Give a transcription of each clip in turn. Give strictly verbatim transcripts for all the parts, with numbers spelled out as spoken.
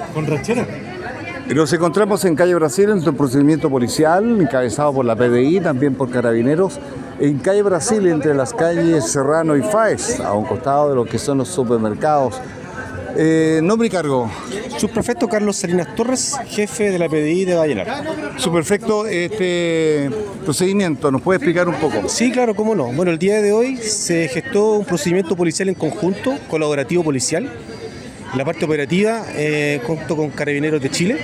con ranchera. Nos encontramos en calle Brasil en un procedimiento policial encabezado por la P D I, también por Carabineros, en calle Brasil entre las calles Serrano y Fáez, a un costado de lo que son los supermercados. Eh, nombre y cargo. Subprefecto Carlos Salinas Torres, jefe de la P D I de Vallenar. Subprefecto, este procedimiento, ¿nos puede explicar un poco? Sí, claro, cómo no. Bueno, el día de hoy se gestó un procedimiento policial en conjunto, colaborativo policial. La parte operativa, eh, junto con Carabineros de Chile,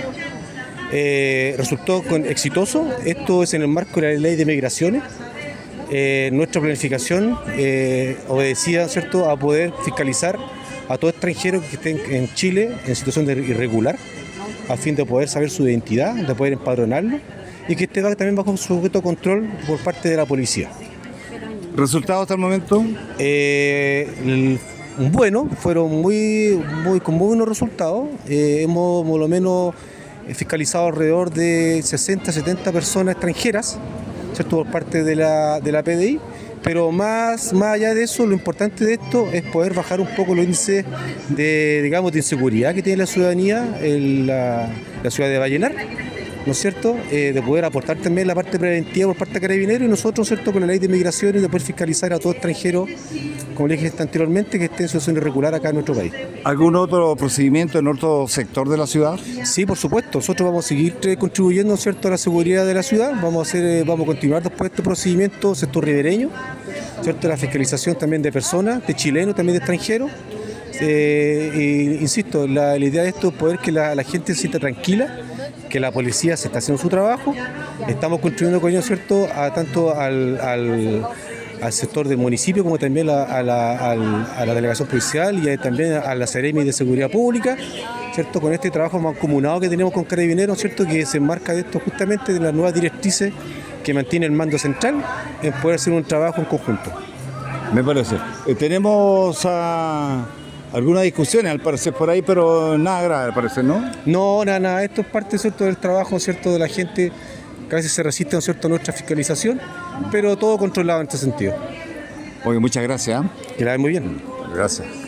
eh, resultó con exitoso. Esto es en el marco de la Ley de Migraciones. Eh, nuestra planificación eh, obedecía, ¿cierto?, a poder fiscalizar a todo extranjero que esté en Chile en situación de irregular, a fin de poder saber su identidad, de poder empadronarlo y que esté también bajo sujeto control por parte de la policía. ¿Resultados hasta el momento? Eh, el, bueno, fueron muy, muy, con muy buenos resultados. Eh, hemos por lo menos fiscalizado alrededor de sesenta, setenta personas extranjeras, ¿cierto?, por parte de la, de la P D I. Pero más, más allá de eso, lo importante de esto es poder bajar un poco los índices de, digamos, de inseguridad que tiene la ciudadanía en la, la ciudad de Vallenar, ¿no es cierto? Eh, de poder aportar también la parte preventiva por parte de Carabineros y nosotros, ¿cierto?, con la ley de migraciones, de poder fiscalizar a todo extranjero, como le dije anteriormente, que esté en situación irregular acá en nuestro país. ¿Algún otro procedimiento en otro sector de la ciudad? Sí, por supuesto. Nosotros vamos a seguir contribuyendo, ¿cierto?, a la seguridad de la ciudad. Vamos a hacer, vamos a continuar después de este procedimiento sector ribereño, ¿cierto?, la fiscalización también de personas, de chilenos, también de extranjeros. Eh, e, insisto, la, la idea de esto es poder que la, la gente se sienta tranquila, que la policía se está haciendo su trabajo. Estamos contribuyendo con ellos, ¿cierto?, a tanto al, al, al sector del municipio como también a, a, la, a la delegación policial y a, también a la Seremi de Seguridad Pública, ¿cierto?, con este trabajo mancomunado que tenemos con Carabineros, ¿cierto?, que se enmarca de esto justamente de las nuevas directrices que mantiene el mando central en poder hacer un trabajo en conjunto. Me parece. Eh, tenemos a... algunas discusiones al parecer por ahí, pero nada grave al parecer, ¿no? No, nada, nada. Esto es parte, ¿cierto?, del trabajo, ¿cierto?, de la gente que a veces se resiste, ¿cierto?, a nuestra fiscalización, pero todo controlado en este sentido. Oye, muchas gracias. ¿eh? Que la ven muy bien. Gracias.